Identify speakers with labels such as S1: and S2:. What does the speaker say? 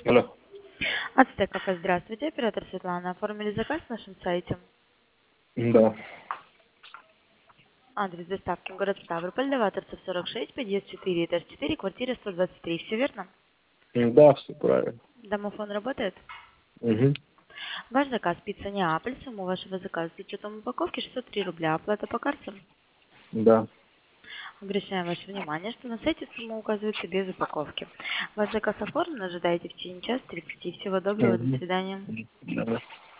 S1: Алло.
S2: Ацтек кафе, здравствуйте, оператор Светлана. Оформили заказ на нашем сайте.
S1: Да.
S2: Адрес доставки город Ставрополь, Леваторцев 46, подъезд 4, этаж 4, квартира 123. Все верно?
S1: Да, все правильно.
S2: Домофон работает?
S1: Угу.
S2: Ваш заказ пицца Неаполь, сумма вашего заказа с учетом упаковки 603 рубля. Оплата по карте.
S1: Да.
S2: Обращаем ваше внимание, что на сайте сумма указывается без упаковки. Ваш заказ оформлен, ожидаете в течение часа 30. Всего доброго, до
S1: Угу.
S2: свидания.
S1: Давай.